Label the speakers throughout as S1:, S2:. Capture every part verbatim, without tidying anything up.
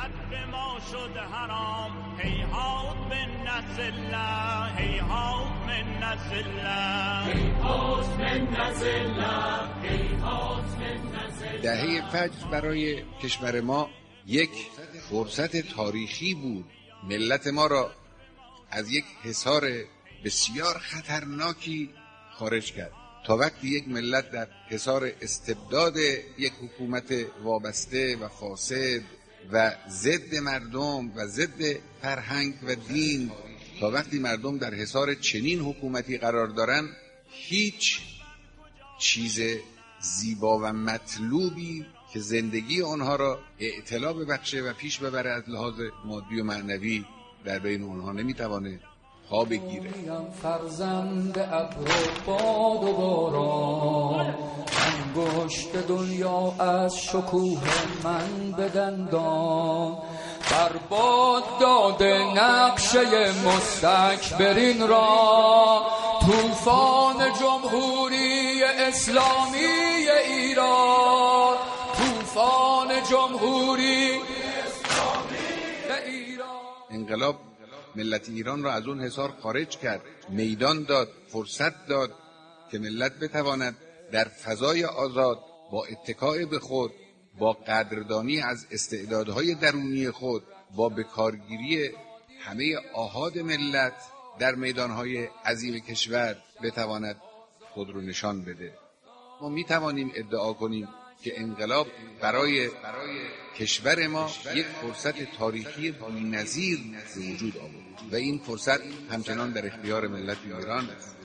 S1: به ما شد حرام هیهات منت الله هیهات منت الله هیهات منت الله هیهات منت الله.
S2: دهه فجر برای کشور ما یک فرصت تاریخی بود. ملت ما را از یک حصار بسیار خطرناکی خارج کرد. تا وقتی یک ملت در حصار استبداد یک حکومت وابسته و فاسد و ضد مردم و ضد فرهنگ و دین، تا وقتی مردم در حصار چنین حکومتی قرار دارن، هیچ چیز زیبا و مطلوبی که زندگی آنها را اعتلا ببخشه و پیش ببره از لحاظ مادی و معنوی در بین آنها نمیتوانه پا بگیره.
S3: فرزند ابر و باد و باران، انگشت دنیا از شکوه من به دندان، برباد داده نقشه مستکبرین را، طوفان جمهوری اسلامی ایران، طوفان جمهوری اسلامی ایران.
S2: انقلاب ملت ایران را از اون حصار خارج کرد، میدان داد، فرصت داد که ملت بتواند در فضای آزاد با اتکاء به خود، با قدردانی از استعدادهای درونی خود، با بکارگیری همه آحاد ملت در میدانهای عظیم کشور بتواند خود رو نشان بده. ما میتوانیم ادعا کنیم که انقلاب برای کشور ما یک فرصت تاریخی بی‌نظیر به وجود آورد و این فرصت همچنان در اختیار ملت ایران است.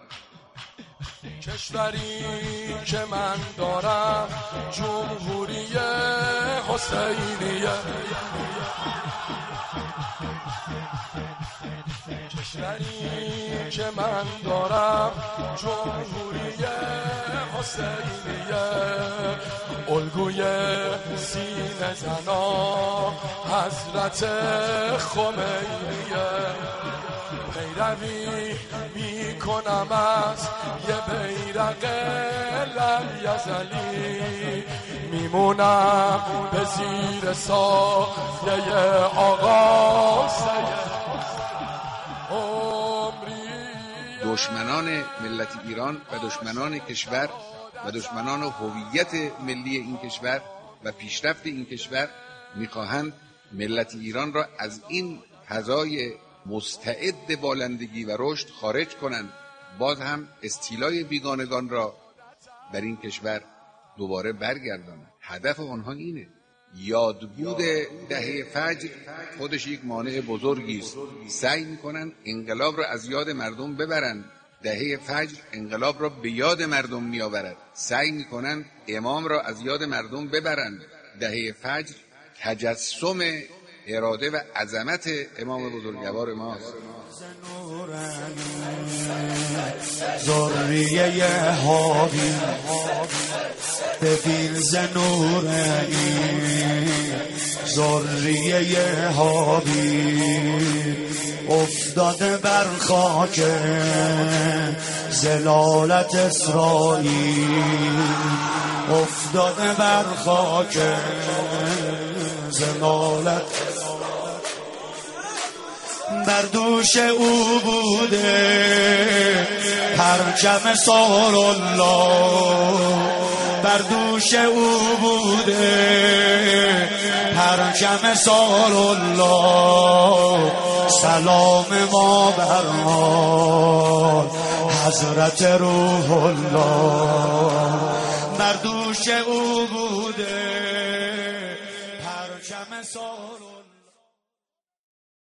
S4: کشوری که من دارم جمهوری حسینیه، کشوری که من دارم جمهوری حسینیه، الگوی سینه زنا حضرت خمینیه، پیروی میکنم از یه بیرق لمیزلی، میمونم به زیر سایه آقا سید عمری.
S2: دشمنان ملت ایران و دشمنان کشور و دشمنان هویت ملی این کشور و پیشرفت این کشور میخواهند ملت ایران را از این فضای مستعد بالندگی و رشد خارج کنند، باز هم استیلای بیگانگان را در این کشور دوباره برگردانند. هدف آنها اینه. یادبود دهه فجر خودش یک مانع بزرگی است. سعی میکنن انقلاب را از یاد مردم ببرند. دهه فجر انقلاب را به یاد مردم میآورد. سعی میکنن امام را از یاد مردم ببرند. دهه فجر تجسم اراده و عظمت امام بزرگوار ماست.
S5: ذریه هادی به فیلز نورانی، ذریه هادی افتاده بر خاک زلالت اسرائیل، افتاده بر خاک زلالت، بر دوش او بوده پرچم سار الله، بر دوش او بوده پرچم سار الله، سلام ما بر حضرت روح الله، بر دوش او بوده پرچم سار الله.